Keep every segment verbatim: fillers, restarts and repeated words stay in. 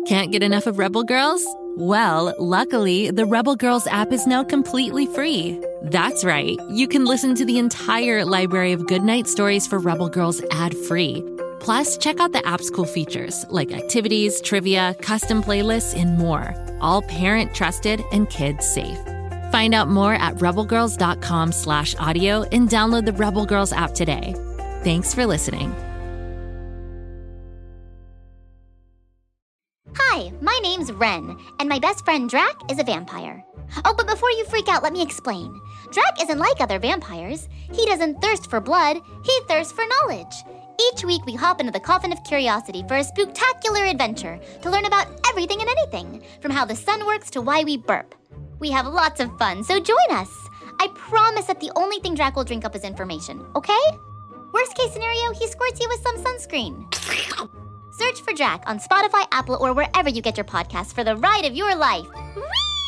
Can't get enough of Rebel Girls? Well, luckily, the Rebel Girls app is now completely free. That's right. You can listen to the entire library of goodnight stories for Rebel Girls ad-free. Plus, check out the app's cool features like activities, trivia, custom playlists, and more. All parent-trusted and kids-safe. Find out more at rebelgirls.com slash audio and download the Rebel Girls app today. Thanks for listening. Hi, my name's Ren, and my best friend Drac is a vampire. Oh, but before you freak out, let me explain. Drac isn't like other vampires. He doesn't thirst for blood, he thirsts for knowledge. Each week, we hop into the Coffin of Curiosity for a spooktacular adventure to learn about everything and anything, from how the sun works to why we burp. We have lots of fun, so join us. I promise that the only thing Drac will drink up is information, okay? Worst case scenario, he squirts you with some sunscreen. Search for Drac on Spotify, Apple, or wherever you get your podcasts for the ride of your life. Whee!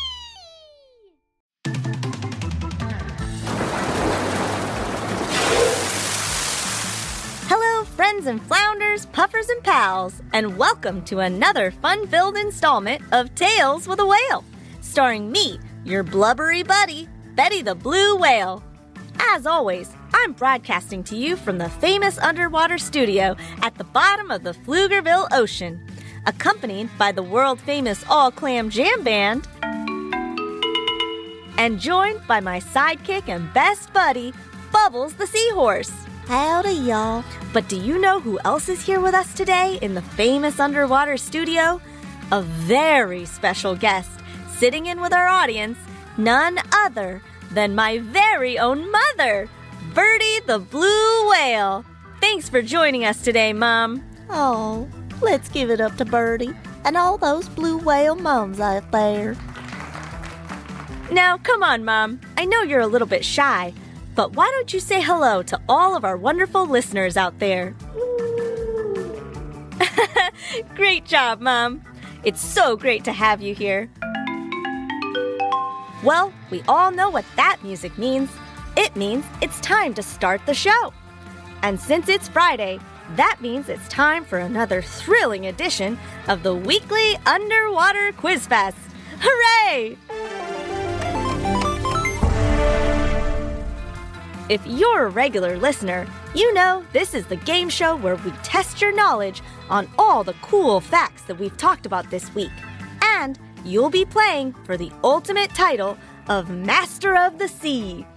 Hello, friends and flounders, puffers and pals, and welcome to another fun-filled installment of Tales with a Whale, starring me, your blubbery buddy, Betty the Blue Whale. As always, I'm broadcasting to you from the famous underwater studio at the bottom of the Pflugerville Ocean, accompanied by the world-famous All Clam Jam Band, and joined by my sidekick and best buddy, Bubbles the Seahorse. Howdy, y'all. But do you know who else is here with us today in the famous underwater studio? A very special guest, sitting in with our audience, none other than my very own mother, Birdie the Blue Whale. Thanks for joining us today, Mom. Oh, let's give it up to Birdie and all those blue whale moms out there. Now, come on, Mom. I know you're a little bit shy, but why don't you say hello to all of our wonderful listeners out there? Great job, Mom. It's so great to have you here. Well, we all know what that music means. It means it's time to start the show. And since it's Friday, that means it's time for another thrilling edition of the weekly Underwater Quiz Fest. Hooray! If you're a regular listener, you know this is the game show where we test your knowledge on all the cool facts that we've talked about this week. And you'll be playing for the ultimate title of Master of the Sea.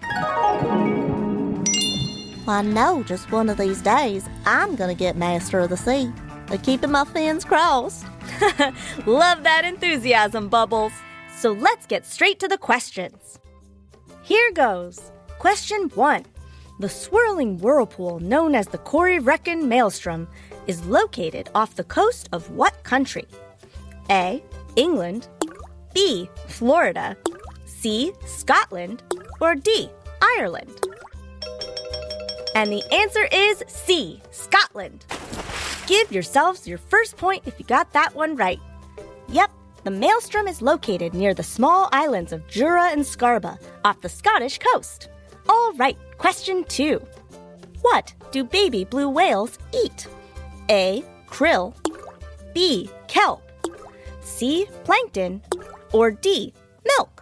I know just one of these days I'm going to get Master of the Sea. I'm keeping my fins crossed. Love that enthusiasm, Bubbles. So let's get straight to the questions. Here goes. Question one. The swirling whirlpool known as the Corryvreckan Maelstrom is located off the coast of what country? A. England, B. Florida, C. Scotland, or D. Ireland? And the answer is C. Scotland. Give yourselves your first point if you got that one right. Yep, the Maelstrom is located near the small islands of Jura and Scarba off the Scottish coast. All right, question two. What do baby blue whales eat? A. Krill, B. Kelp, C. Plankton, or D. Milk?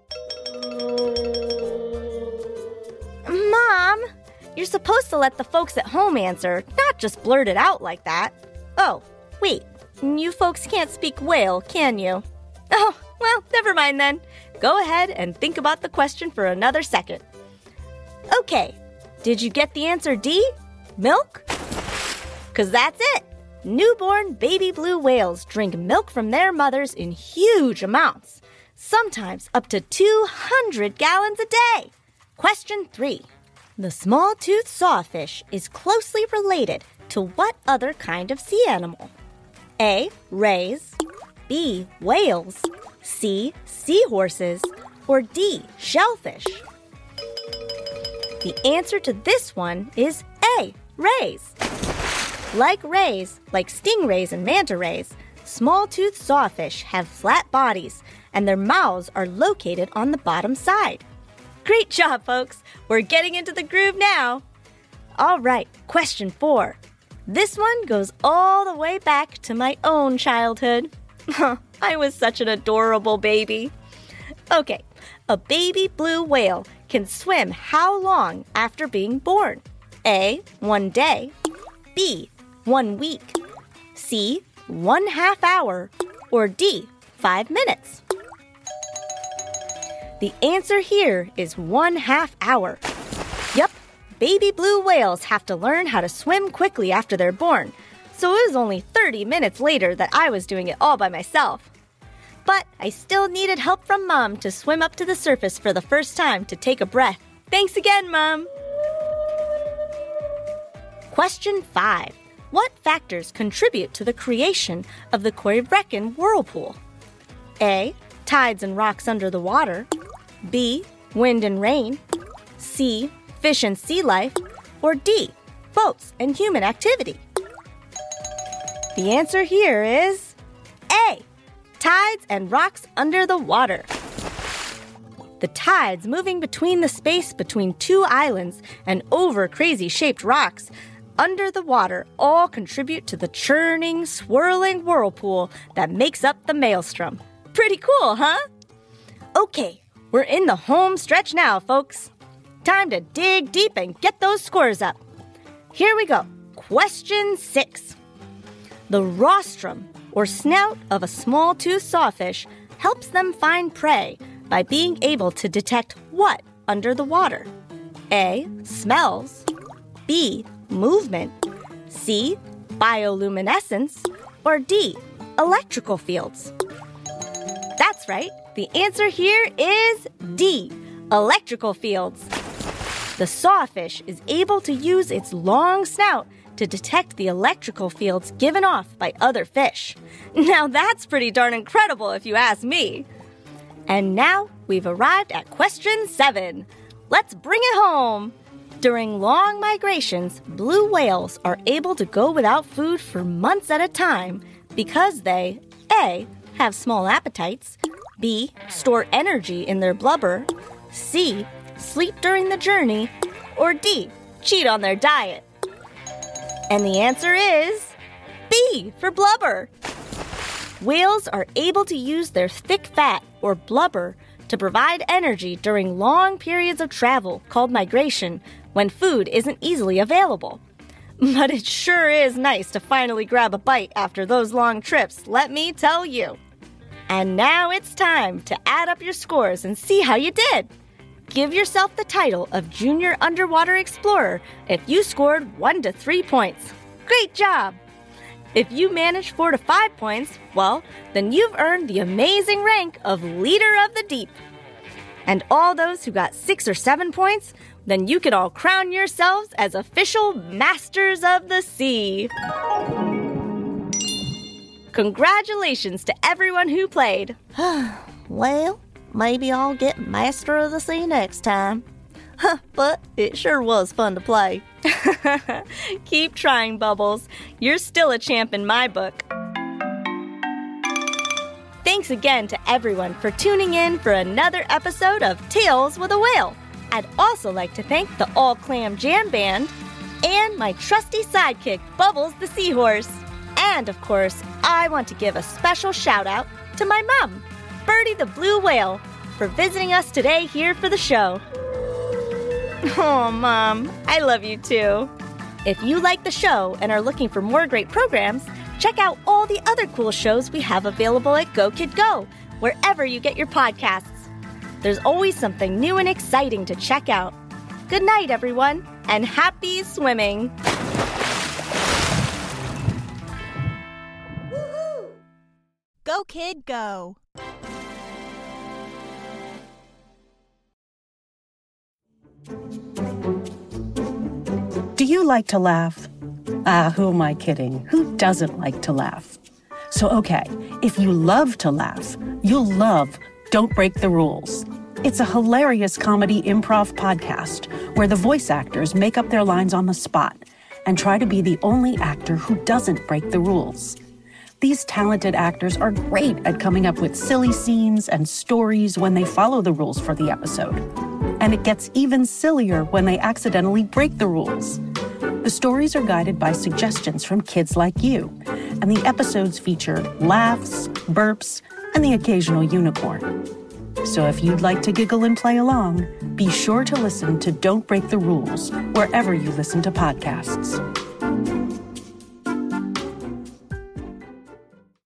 Mom, you're supposed to let the folks at home answer, not just blurt it out like that. Oh, wait, you folks can't speak whale, can you? Oh, well, never mind then. Go ahead and think about the question for another second. Okay, did you get the answer D? Milk? 'Cause that's it. Newborn baby blue whales drink milk from their mothers in huge amounts, sometimes up to two hundred gallons a day. Question three. The small-toothed sawfish is closely related to what other kind of sea animal? A. Rays, B. Whales, C. Seahorses, or D. Shellfish? The answer to this one is A. Rays. Like rays, like stingrays and manta rays, small-toothed sawfish have flat bodies, and their mouths are located on the bottom side. Great job, folks! We're getting into the groove now. All right, question four. This one goes all the way back to my own childhood. I was such an adorable baby. Okay, a baby blue whale can swim how long after being born? A, one day. B, one week. C, one half hour. Or D, five minutes. The answer here is one half hour. Yup, baby blue whales have to learn how to swim quickly after they're born, so it was only thirty minutes later that I was doing it all by myself. But I still needed help from Mom to swim up to the surface for the first time to take a breath. Thanks again, Mom! Question five. What factors contribute to the creation of the Kuivreken whirlpool? A, tides and rocks under the water. B, wind and rain. C, fish and sea life. Or D, boats and human activity. The answer here is A, tides and rocks under the water. The tides moving between the space between two islands and over crazy-shaped rocks under the water all contribute to the churning, swirling whirlpool that makes up the maelstrom. Pretty cool, huh? Okay, we're in the home stretch now, folks. Time to dig deep and get those scores up. Here we go. Question six. The rostrum, or snout of a small-toothed sawfish, helps them find prey by being able to detect what under the water? A, smells. B, movement. C, bioluminescence. Or D, electrical fields. That's right. The answer here is D, electrical fields. The sawfish is able to use its long snout to detect the electrical fields given off by other fish. Now that's pretty darn incredible if you ask me. And now we've arrived at question seven. Let's bring it home. During long migrations, blue whales are able to go without food for months at a time because they A, have small appetites. B, store energy in their blubber. C, sleep during the journey. Or D, cheat on their diet. And the answer is B, for blubber. Whales are able to use their thick fat, or blubber, to provide energy during long periods of travel called migration when food isn't easily available. But it sure is nice to finally grab a bite after those long trips, let me tell you. And now it's time to add up your scores and see how you did. Give yourself the title of Junior Underwater Explorer if you scored one to three points. Great job! If you managed four to five points, well, then you've earned the amazing rank of Leader of the Deep. And all those who got six or seven points, then you could all crown yourselves as official Masters of the Sea. Congratulations to everyone who played. Well, maybe I'll get Master of the Sea next time. But it sure was fun to play. Keep trying, Bubbles. You're still a champ in my book. Thanks again to everyone for tuning in for another episode of Tales with a Whale. I'd also like to thank the All Clam Jam Band and my trusty sidekick, Bubbles the Seahorse. And, of course, I want to give a special shout-out to my mom, Birdie the Blue Whale, for visiting us today here for the show. Oh, Mom, I love you too. If you like the show and are looking for more great programs, check out all the other cool shows we have available at Go Kid Go, wherever you get your podcasts. There's always something new and exciting to check out. Good night, everyone, and happy swimming. Woohoo! Go Kid Go. Do you like to laugh? Ah, who am I kidding? Who doesn't like to laugh? So, okay, if you love to laugh, you'll love Don't Break the Rules. It's a hilarious comedy improv podcast where the voice actors make up their lines on the spot and try to be the only actor who doesn't break the rules. These talented actors are great at coming up with silly scenes and stories when they follow the rules for the episode. And it gets even sillier when they accidentally break the rules. The stories are guided by suggestions from kids like you, and the episodes feature laughs, burps, and the occasional unicorn. So if you'd like to giggle and play along, be sure to listen to Don't Break the Rules wherever you listen to podcasts.